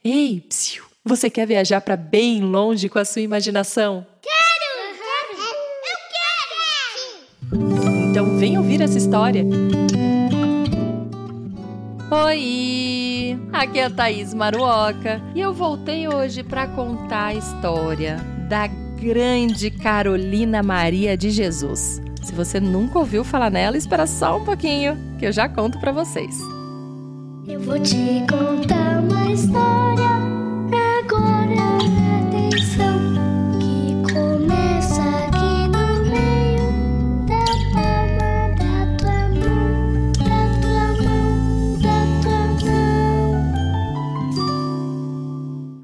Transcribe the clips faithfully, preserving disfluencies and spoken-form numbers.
Ei, psiu, você quer viajar para bem longe com a sua imaginação? Quero! Quero! Eu quero! Então vem ouvir essa história. Oi! Aqui é a Thaís Maruoca e eu voltei hoje para contar a história da grande Carolina Maria de Jesus. Se você nunca ouviu falar nela, espera só um pouquinho que eu já conto para vocês. Eu vou te contar uma história, agora atenção, que começa aqui no meio da palma da tua mão, da tua mão, da tua mão.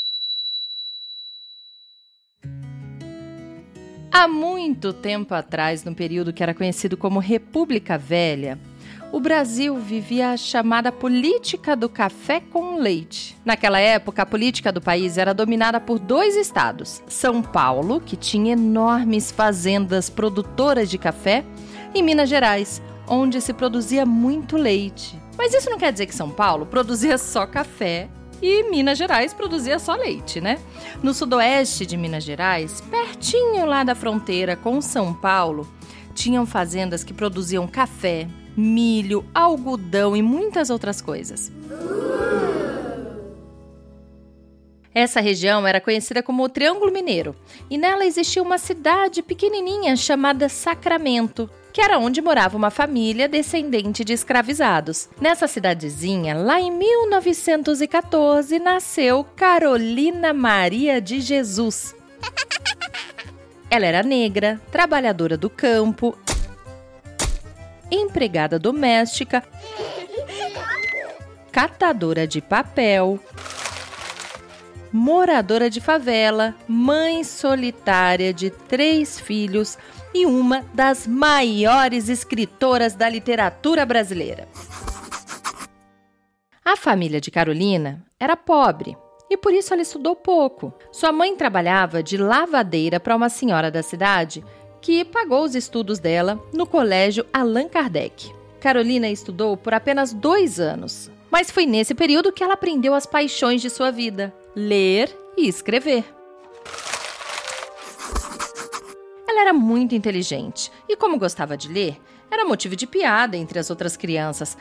Há muito tempo atrás, num período que era conhecido como República Velha, o Brasil vivia a chamada política do café com leite. Naquela época, a política do país era dominada por dois estados. São Paulo, que tinha enormes fazendas produtoras de café, e Minas Gerais, onde se produzia muito leite. Mas isso não quer dizer que São Paulo produzia só café e Minas Gerais produzia só leite, né? No sudoeste de Minas Gerais, pertinho lá da fronteira com São Paulo, tinham fazendas que produziam café, milho, algodão e muitas outras coisas. Essa região era conhecida como o Triângulo Mineiro e nela existia uma cidade pequenininha chamada Sacramento, que era onde morava uma família descendente de escravizados. Nessa cidadezinha, lá em mil novecentos e catorze, nasceu Carolina Maria de Jesus. Ela era negra, trabalhadora do campo, empregada doméstica, catadora de papel, moradora de favela, mãe solitária de três filhos e uma das maiores escritoras da literatura brasileira. A família de Carolina era pobre e por isso ela estudou pouco. Sua mãe trabalhava de lavadeira para uma senhora da cidade que pagou os estudos dela no colégio Allan Kardec. Carolina estudou por apenas dois anos, mas foi nesse período que ela aprendeu as paixões de sua vida: ler e escrever. Ela era muito inteligente e, como gostava de ler, era motivo de piada entre as outras crianças.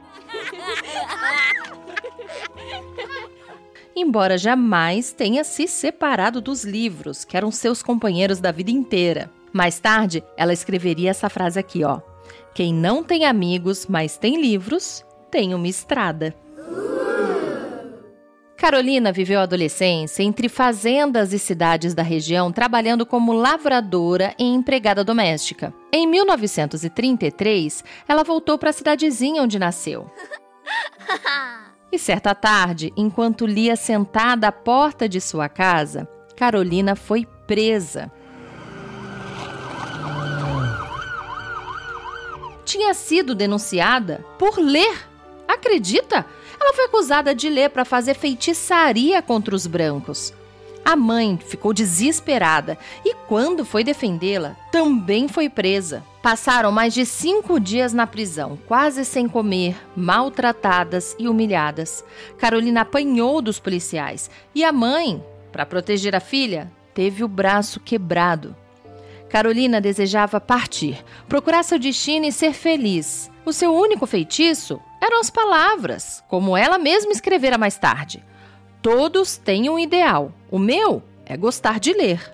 Embora jamais tenha se separado dos livros, que eram seus companheiros da vida inteira. Mais tarde, ela escreveria essa frase aqui, ó: quem não tem amigos, mas tem livros, tem uma estrada. Carolina viveu a adolescência entre fazendas e cidades da região, trabalhando como lavradora e empregada doméstica. Em mil novecentos e trinta e três, ela voltou para a cidadezinha onde nasceu. E certa tarde, enquanto lia sentada à porta de sua casa, Carolina foi presa. Tinha sido denunciada por ler. Acredita? Ela foi acusada de ler para fazer feitiçaria contra os brancos. A mãe ficou desesperada e, quando foi defendê-la, também foi presa. Passaram mais de cinco dias na prisão, quase sem comer, maltratadas e humilhadas. Carolina apanhou dos policiais e a mãe, para proteger a filha, teve o braço quebrado. Carolina desejava partir, procurar seu destino e ser feliz. O seu único feitiço eram as palavras, como ela mesma escrevera mais tarde. Todos têm um ideal. O meu é gostar de ler.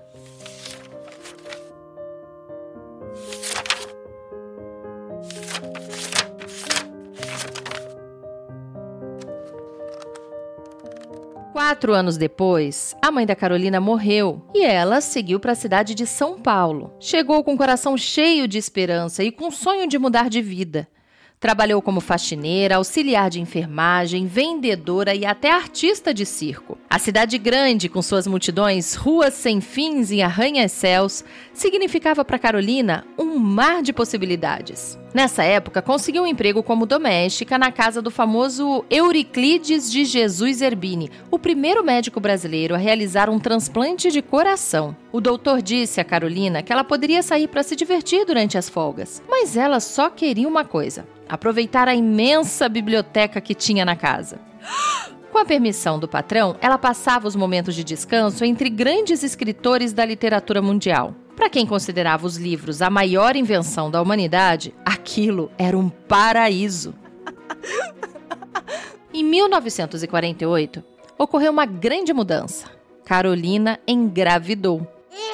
Quatro anos depois, a mãe da Carolina morreu e ela seguiu para a cidade de São Paulo. Chegou com o coração cheio de esperança e com o sonho de mudar de vida. Trabalhou como faxineira, auxiliar de enfermagem, vendedora e até artista de circo. A cidade grande, com suas multidões, ruas sem fins e arranha-céus, significava para Carolina um mar de possibilidades. Nessa época, conseguiu um emprego como doméstica na casa do famoso Euriclides de Jesus Zerbini, o primeiro médico brasileiro a realizar um transplante de coração. O doutor disse a Carolina que ela poderia sair para se divertir durante as folgas, mas ela só queria uma coisa: aproveitar a imensa biblioteca que tinha na casa. Com a permissão do patrão, ela passava os momentos de descanso entre grandes escritores da literatura mundial. Para quem considerava os livros a maior invenção da humanidade, aquilo era um paraíso. Em mil novecentos e quarenta e oito, ocorreu uma grande mudança. Carolina engravidou.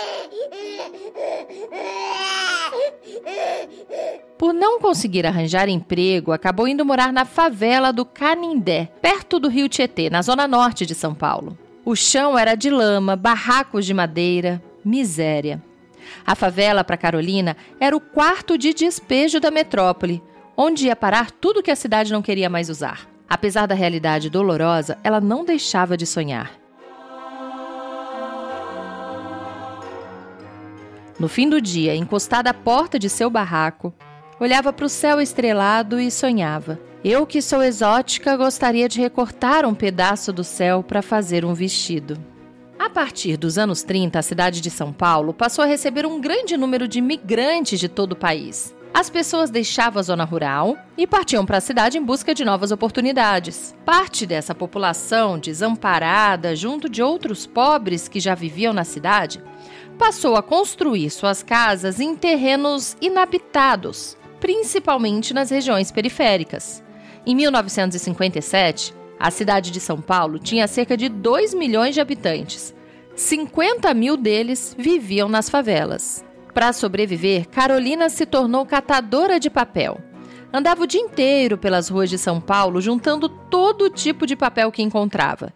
Por não conseguir arranjar emprego, acabou indo morar na favela do Canindé, perto do rio Tietê, na zona norte de São Paulo. O chão era de lama, barracos de madeira, miséria. A favela, para Carolina, era o quarto de despejo da metrópole, onde ia parar tudo que a cidade não queria mais usar. Apesar da realidade dolorosa, ela não deixava de sonhar. No fim do dia, encostada à porta de seu barraco, olhava para o céu estrelado e sonhava. Eu, que sou exótica, gostaria de recortar um pedaço do céu para fazer um vestido. A partir dos anos trinta, a cidade de São Paulo passou a receber um grande número de imigrantes de todo o país. As pessoas deixavam a zona rural e partiam para a cidade em busca de novas oportunidades. Parte dessa população, desamparada, junto de outros pobres que já viviam na cidade, passou a construir suas casas em terrenos inabitados, principalmente nas regiões periféricas. Em mil novecentos e cinquenta e sete, a cidade de São Paulo tinha cerca de dois milhões de habitantes. cinquenta mil deles viviam nas favelas. Para sobreviver, Carolina se tornou catadora de papel. Andava o dia inteiro pelas ruas de São Paulo, juntando todo tipo de papel que encontrava.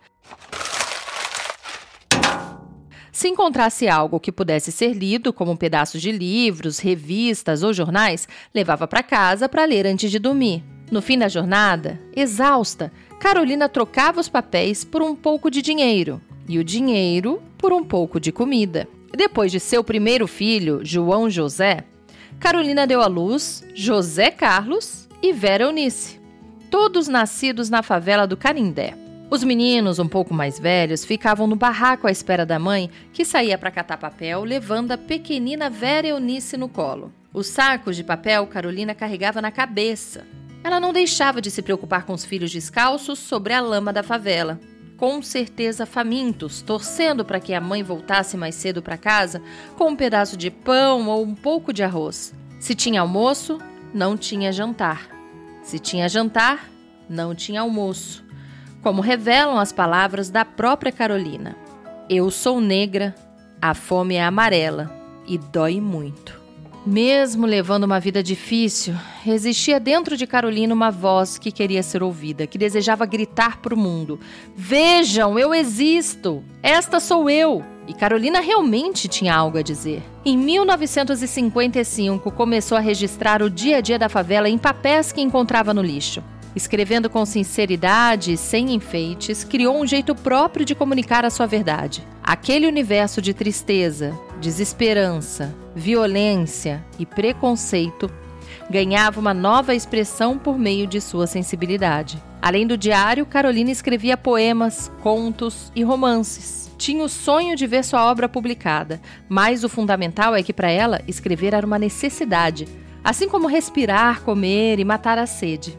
Se encontrasse algo que pudesse ser lido, como pedaços de livros, revistas ou jornais, levava para casa para ler antes de dormir. No fim da jornada, exausta, Carolina trocava os papéis por um pouco de dinheiro e o dinheiro por um pouco de comida. Depois de seu primeiro filho, João José, Carolina deu à luz José Carlos e Vera Eunice, todos nascidos na favela do Canindé. Os meninos, um pouco mais velhos, ficavam no barraco à espera da mãe, que saía para catar papel, levando a pequenina Vera Eunice no colo. Os sacos de papel Carolina carregava na cabeça. Ela não deixava de se preocupar com os filhos descalços sobre a lama da favela. Com certeza famintos, torcendo para que a mãe voltasse mais cedo para casa com um pedaço de pão ou um pouco de arroz. Se tinha almoço, não tinha jantar. Se tinha jantar, não tinha almoço. Como revelam as palavras da própria Carolina. Eu sou negra, a fome é amarela e dói muito. Mesmo levando uma vida difícil, existia dentro de Carolina uma voz que queria ser ouvida, que desejava gritar para o mundo: vejam, eu existo! Esta sou eu! E Carolina realmente tinha algo a dizer. Em mil novecentos e cinquenta e cinco, começou a registrar o dia a dia da favela em papéis que encontrava no lixo. Escrevendo com sinceridade e sem enfeites, criou um jeito próprio de comunicar a sua verdade. Aquele universo de tristeza, desesperança, violência e preconceito ganhava uma nova expressão por meio de sua sensibilidade. Além do diário, Carolina escrevia poemas, contos e romances. Tinha o sonho de ver sua obra publicada, mas o fundamental é que para ela escrever era uma necessidade, assim como respirar, comer e matar a sede.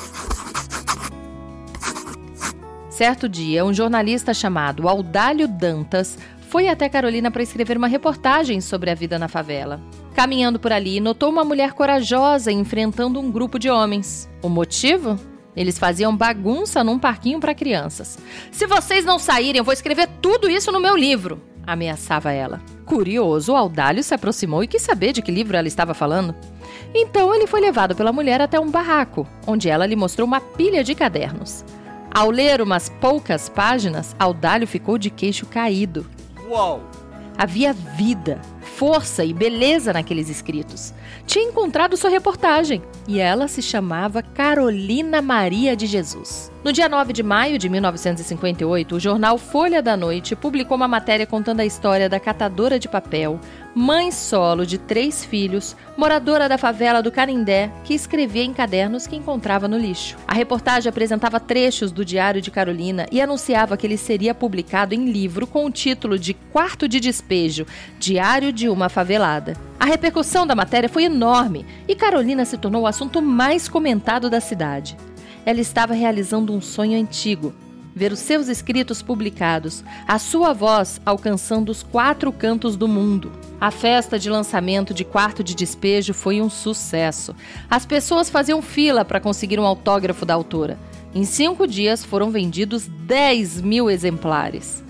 Certo dia, um jornalista chamado Audálio Dantas foi até Carolina para escrever uma reportagem sobre a vida na favela. Caminhando por ali, notou uma mulher corajosa enfrentando um grupo de homens. O motivo? Eles faziam bagunça num parquinho para crianças. Se vocês não saírem, eu vou escrever tudo isso no meu livro, ameaçava ela. Curioso, o Audálio se aproximou e quis saber de que livro ela estava falando. Então ele foi levado pela mulher até um barraco, onde ela lhe mostrou uma pilha de cadernos. Ao ler umas poucas páginas, Audálio ficou de queixo caído. Uau! Havia vida, força e beleza naqueles escritos. Tinha encontrado sua reportagem e ela se chamava Carolina Maria de Jesus. No dia nove de maio de mil novecentos e cinquenta e oito, o jornal Folha da Noite publicou uma matéria contando a história da catadora de papel, mãe solo de três filhos, moradora da favela do Canindé, que escrevia em cadernos que encontrava no lixo. A reportagem apresentava trechos do diário de Carolina e anunciava que ele seria publicado em livro com o título de Quarto de Despejo, Diário de uma Favelada. A repercussão da matéria foi enorme e Carolina se tornou o assunto mais comentado da cidade. Ela estava realizando um sonho antigo, ver os seus escritos publicados, a sua voz alcançando os quatro cantos do mundo. A festa de lançamento de Quarto de Despejo foi um sucesso. As pessoas faziam fila para conseguir um autógrafo da autora. Em cinco dias foram vendidos dez mil exemplares.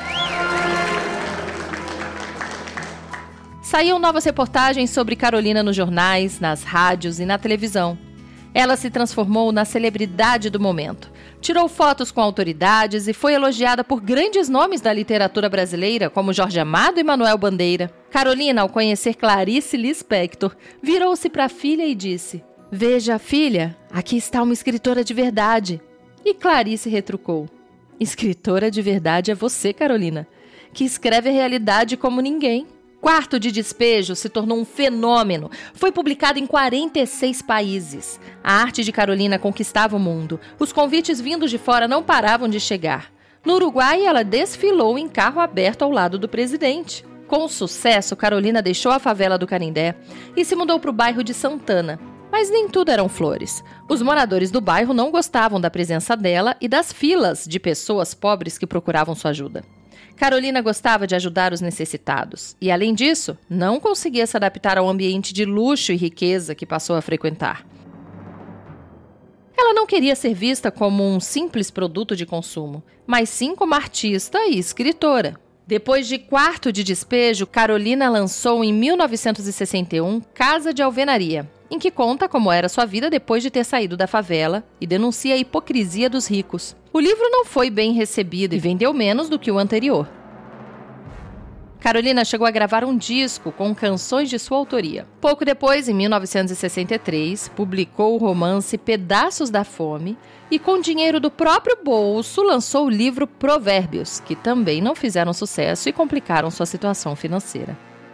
Saíam novas reportagens sobre Carolina nos jornais, nas rádios e na televisão. Ela se transformou na celebridade do momento. Tirou fotos com autoridades e foi elogiada por grandes nomes da literatura brasileira, como Jorge Amado e Manuel Bandeira. Carolina, ao conhecer Clarice Lispector, virou-se para a filha e disse: "Veja, filha, aqui está uma escritora de verdade." E Clarice retrucou: "Escritora de verdade é você, Carolina, que escreve a realidade como ninguém." Quarto de Despejo se tornou um fenômeno. Foi publicado em quarenta e seis países. A arte de Carolina conquistava o mundo. Os convites vindos de fora não paravam de chegar. No Uruguai, ela desfilou em carro aberto ao lado do presidente. Com o sucesso, Carolina deixou a favela do Canindé e se mudou para o bairro de Santana. Mas nem tudo eram flores. Os moradores do bairro não gostavam da presença dela e das filas de pessoas pobres que procuravam sua ajuda. Carolina gostava de ajudar os necessitados e, além disso, não conseguia se adaptar ao ambiente de luxo e riqueza que passou a frequentar. Ela não queria ser vista como um simples produto de consumo, mas sim como artista e escritora. Depois de Quarto de Despejo, Carolina lançou em mil novecentos e sessenta e um Casa de Alvenaria, em que conta como era sua vida depois de ter saído da favela e denuncia a hipocrisia dos ricos. O livro não foi bem recebido e vendeu menos do que o anterior. Carolina chegou a gravar um disco com canções de sua autoria. Pouco depois, em mil novecentos e sessenta e três, publicou o romance Pedaços da Fome e, com dinheiro do próprio bolso, lançou o livro Provérbios, que também não fizeram sucesso e complicaram sua situação financeira.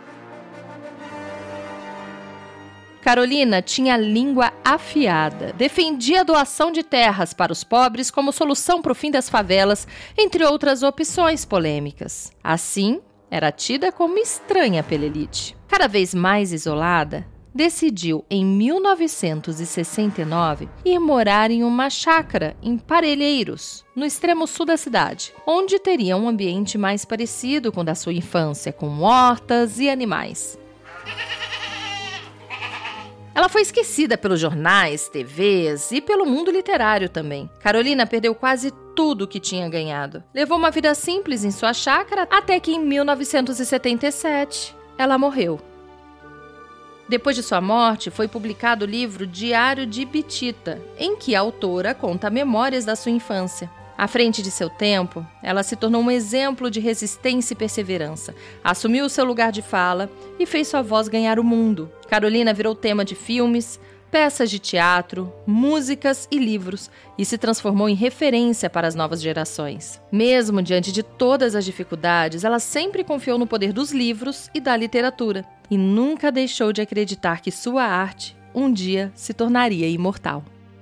Carolina tinha a língua afiada, defendia a doação de terras para os pobres como solução para o fim das favelas, entre outras opções polêmicas. Assim, era tida como estranha pela elite. Cada vez mais isolada, decidiu, em mil novecentos e sessenta e nove, ir morar em uma chácara em Parelheiros, no extremo sul da cidade, onde teria um ambiente mais parecido com o da sua infância, com hortas e animais. Ela foi esquecida pelos jornais, T Vs e pelo mundo literário também. Carolina perdeu quase tudo que tinha ganhado. Levou uma vida simples em sua chácara até que em mil novecentos e setenta e sete ela morreu. Depois de sua morte, foi publicado o livro Diário de Bitita, em que a autora conta memórias da sua infância. À frente de seu tempo, ela se tornou um exemplo de resistência e perseverança. Assumiu o seu lugar de fala e fez sua voz ganhar o mundo. Carolina virou tema de filmes, peças de teatro, músicas e livros e se transformou em referência para as novas gerações. Mesmo diante de todas as dificuldades, ela sempre confiou no poder dos livros e da literatura e nunca deixou de acreditar que sua arte um dia se tornaria imortal.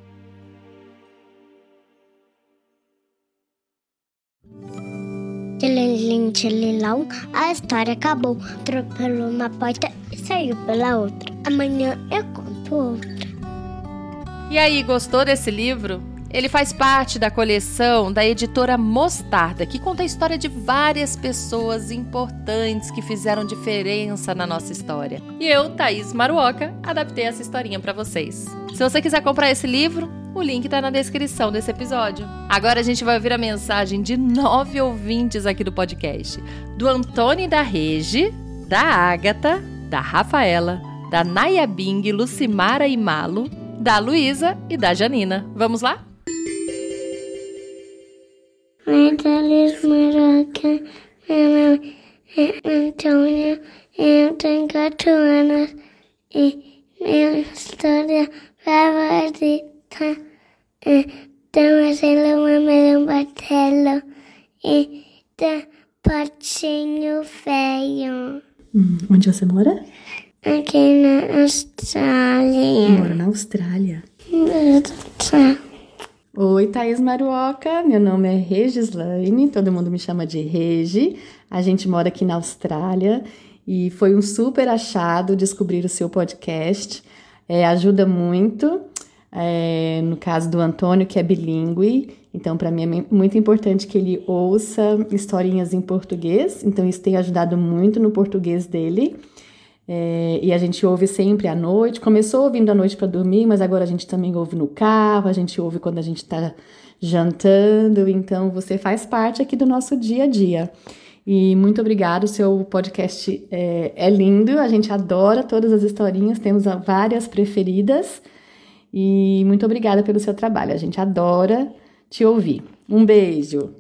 Tchelilim, tchelilão, a história acabou. Atropelou uma porta e saiu pela outra. Amanhã eu conto outra. E aí, gostou desse livro? Ele faz parte da coleção da editora Mostarda, que conta a história de várias pessoas importantes que fizeram diferença na nossa história. E eu, Thaís Maruoka, adaptei essa historinha para vocês. Se você quiser comprar esse livro, o link tá na descrição desse episódio. Agora a gente vai ouvir a mensagem de nove ouvintes aqui do podcast. Do Antônio e da Regi, da Ágata, da Rafaela, da Nayabing, Lucimara e Malo, da Luísa e da Janina. Vamos lá? Oi, Thaís Maruoka. Meu nome é Antônio e eu tenho quatro anos. E minha história favorita é da Marcelo Mamelo Bartelo e da Patinho Feio. Hum, onde você mora? Aqui na Austrália. Moro na Austrália. Oi, Thaís Maruoka, meu nome é Regislaine, todo mundo me chama de Regi. A gente mora aqui na Austrália e foi um super achado descobrir o seu podcast. É, ajuda muito É, no caso do Antônio, que é bilíngue, então para mim é muito importante que ele ouça historinhas em português, então isso tem ajudado muito no português dele. É, e a gente ouve sempre à noite, começou ouvindo à noite para dormir, mas agora a gente também ouve no carro, a gente ouve quando a gente está jantando, então você faz parte aqui do nosso dia a dia. E muito obrigada, o seu podcast é, é lindo, a gente adora todas as historinhas, temos várias preferidas, e muito obrigada pelo seu trabalho, a gente adora te ouvir. Um beijo!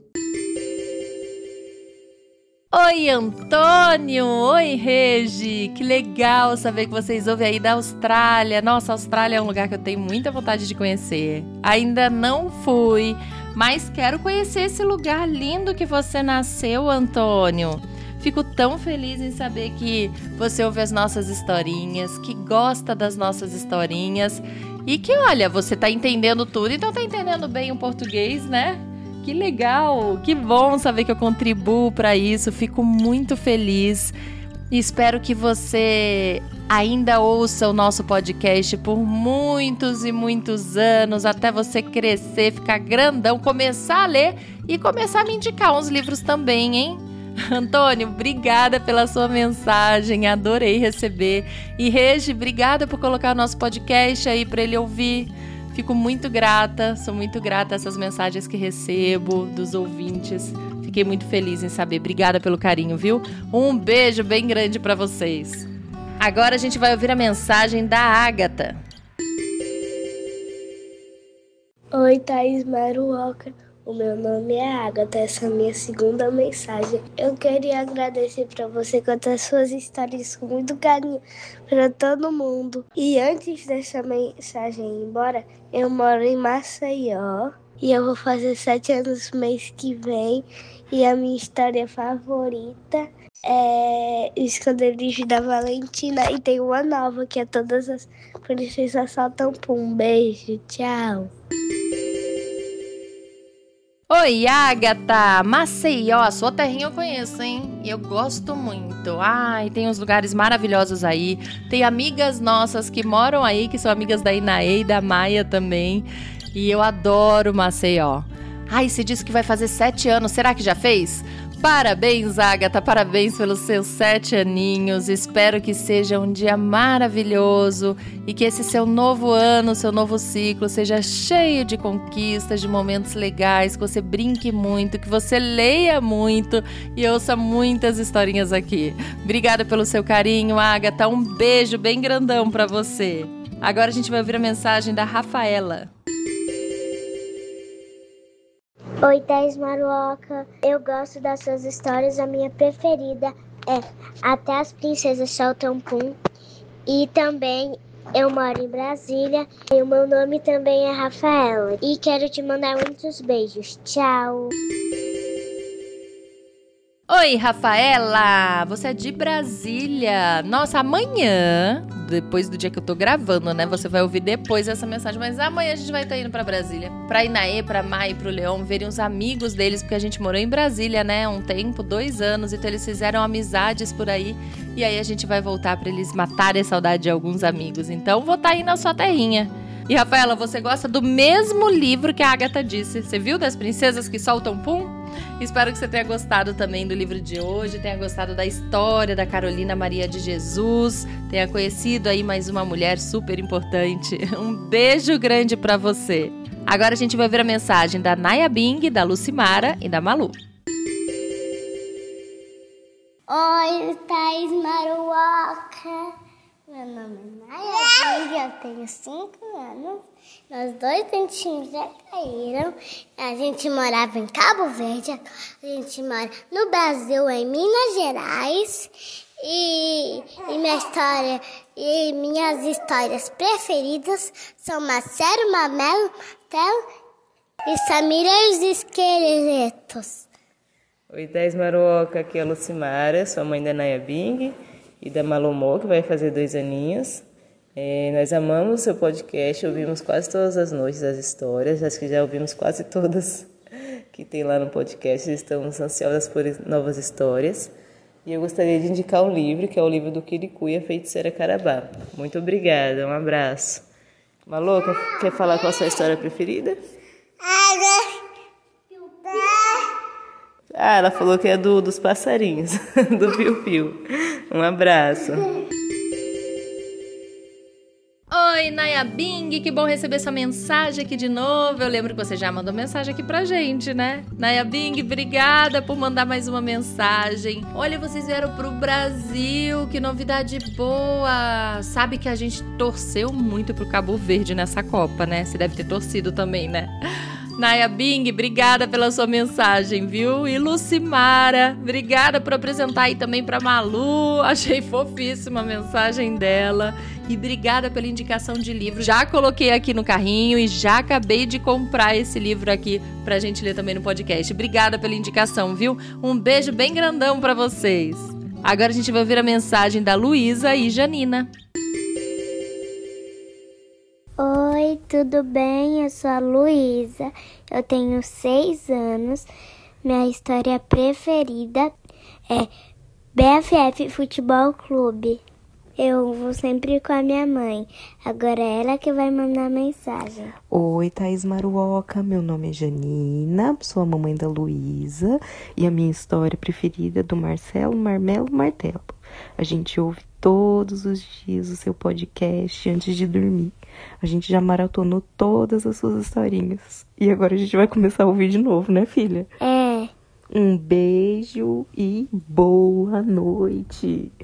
Oi, Antônio! Oi, Regi! Que legal saber que vocês ouvem aí da Austrália. Nossa, a Austrália é um lugar que eu tenho muita vontade de conhecer. Ainda não fui, mas quero conhecer esse lugar lindo que você nasceu, Antônio. Fico tão feliz em saber que você ouve as nossas historinhas, que gosta das nossas historinhas e que, olha, você tá entendendo tudo, então tá entendendo bem o português, né? Que legal, que bom saber que eu contribuo para isso, fico muito feliz e espero que você ainda ouça o nosso podcast por muitos e muitos anos, até você crescer, ficar grandão, começar a ler e começar a me indicar uns livros também, hein? Antônio, obrigada pela sua mensagem, adorei receber. E Regi, obrigada por colocar o nosso podcast aí para ele ouvir. Fico muito grata, sou muito grata a essas mensagens que recebo dos ouvintes. Fiquei muito feliz em saber. Obrigada pelo carinho, viu? Um beijo bem grande para vocês. Agora a gente vai ouvir a mensagem da Ágata. Oi, Thaís Maruoca. O meu nome é Ágata, essa é a minha segunda mensagem. Eu queria agradecer para você contar suas histórias com muito carinho para todo mundo. E antes dessa mensagem ir embora, eu moro em Maceió e eu vou fazer sete anos no mês que vem. E a minha história favorita é O Esconderijo da Valentina. E tem uma nova que é Todas as Princesas Saltam Pum. Um beijo, tchau. Oi, Ágata! Maceió, a sua terrinha eu conheço, hein? E eu gosto muito. Ai, tem uns lugares maravilhosos aí. Tem amigas nossas que moram aí, que são amigas da Inaê e da Maia também. E eu adoro Maceió. Ai, você disse que vai fazer sete anos. Será que já fez? Parabéns, Ágata, parabéns pelos seus sete aninhos. Espero que seja um dia maravilhoso e que esse seu novo ano, seu novo ciclo seja cheio de conquistas, de momentos legais, que você brinque muito, que você leia muito e ouça muitas historinhas aqui. Obrigada pelo seu carinho, Ágata. Um beijo bem grandão pra você. Agora a gente vai ouvir a mensagem da Rafaela. Oi, Thaís Maruoca. Eu gosto das suas histórias. A minha preferida é Até as Princesas Saltam Pum. E também eu moro em Brasília. E o meu nome também é Rafaela. E quero te mandar muitos beijos. Tchau. Oi, Rafaela! Você é de Brasília. Nossa, amanhã, depois do dia que eu tô gravando, né? Você vai ouvir depois essa mensagem. Mas amanhã a gente vai estar indo pra Brasília. Pra Inaê, pra Mai e pro Leão, verem os amigos deles. Porque a gente morou em Brasília, né? Um tempo, dois anos. Então eles fizeram amizades por aí. E aí a gente vai voltar pra eles matarem a saudade de alguns amigos. Então vou estar aí na sua terrinha. E, Rafaela, você gosta do mesmo livro que a Ágata disse. Você viu das princesas que soltam pum? Espero que você tenha gostado também do livro de hoje, tenha gostado da história da Carolina Maria de Jesus, tenha conhecido aí mais uma mulher super importante. Um beijo grande pra você. Agora a gente vai ver a mensagem da Naya Bing, da Lucimara e da Malu. Oi, Thaís Maruoca. Meu nome é Naya Bing, eu tenho cinco anos. Meus dois dentinhos já caíram. A gente morava em Cabo Verde. A gente mora no Brasil, em Minas Gerais. E, e minha história e minhas histórias preferidas são Marcelo, Mamelo, Tel e Samira e os Esqueletos. Oi, Thaís Maruoca, aqui é a Lucimara, sua mãe da Naya Bing e da Malomô, que vai fazer dois aninhos. É, nós amamos o seu podcast, ouvimos quase todas as noites as histórias, acho que já ouvimos quase todas que tem lá no podcast, estamos ansiosas por novas histórias. E eu gostaria de indicar um livro, que é o livro do Quiricuia, Feiticeira Carabá. Muito obrigada, um abraço. Malu, quer, quer falar qual a sua história preferida? Ah, ela falou que é do, dos passarinhos, do piu-piu. Um abraço. Oi, Naya Bing, que bom receber sua mensagem aqui de novo. Eu lembro que você já mandou mensagem aqui pra gente, né? Naya Bing, obrigada por mandar mais uma mensagem. Olha, vocês vieram pro Brasil, que novidade boa. Sabe que a gente torceu muito pro Cabo Verde nessa Copa, né? Você deve ter torcido também, né? Naya Bing, obrigada pela sua mensagem, viu? E Lucimara, obrigada por apresentar aí também pra Malu. Achei fofíssima a mensagem dela. E obrigada pela indicação de livro. Já coloquei aqui no carrinho e já acabei de comprar esse livro aqui pra gente ler também no podcast. Obrigada pela indicação, viu? Um beijo bem grandão pra vocês. Agora a gente vai ouvir a mensagem da Luísa e Janina. Oi, tudo bem? Eu sou a Luísa, eu tenho seis anos, minha história preferida é B F F Futebol Clube. Eu vou sempre com a minha mãe, agora é ela que vai mandar mensagem. Oi, Thaís Maruoca, meu nome é Janina, sou a mamãe da Luísa e a minha história preferida é do Marcelo Marmelo Martelo. A gente ouve todos os dias o seu podcast antes de dormir. A gente já maratonou todas as suas historinhas. E agora a gente vai começar a ouvir de novo, né, filha? É. Um beijo e boa noite.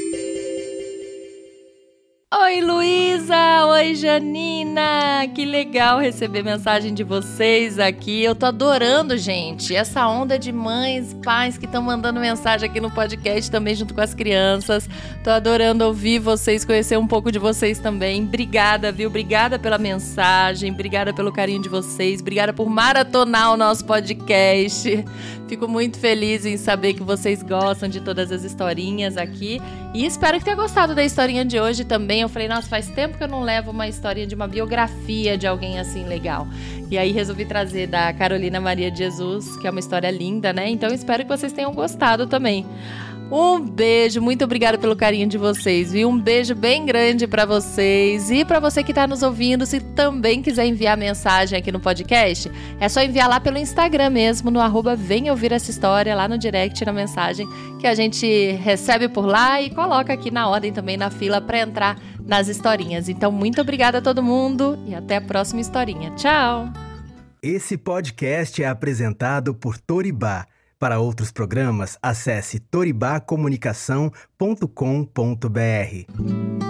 Oi, Luísa! Oi, Janina! Que legal receber mensagem de vocês aqui. Eu tô adorando, gente, essa onda de mães, pais que estão mandando mensagem aqui no podcast também junto com as crianças. Tô adorando ouvir vocês, conhecer um pouco de vocês também. Obrigada, viu? Obrigada pela mensagem, obrigada pelo carinho de vocês, obrigada por maratonar o nosso podcast. Fico muito feliz em saber que vocês gostam de todas as historinhas aqui e espero que tenha gostado da historinha de hoje também. Eu falei, nossa, faz tempo que eu não levo uma historinha de uma biografia de alguém assim legal. E aí resolvi trazer da Carolina Maria de Jesus, que é uma história linda, né? Então espero que vocês tenham gostado também. Um beijo, muito obrigada pelo carinho de vocês, viu? Um beijo bem grande pra vocês. E pra você que tá nos ouvindo, se também quiser enviar mensagem aqui no podcast, é só enviar lá pelo Instagram mesmo, no arroba Vem Ouvir Essa História, lá no direct, na mensagem, que a gente recebe por lá e coloca aqui na ordem também, na fila, pra entrar nas historinhas. Então, muito obrigada a todo mundo e até a próxima historinha. Tchau! Esse podcast é apresentado por Toribá. Para outros programas, acesse toribá comunicação ponto com ponto br.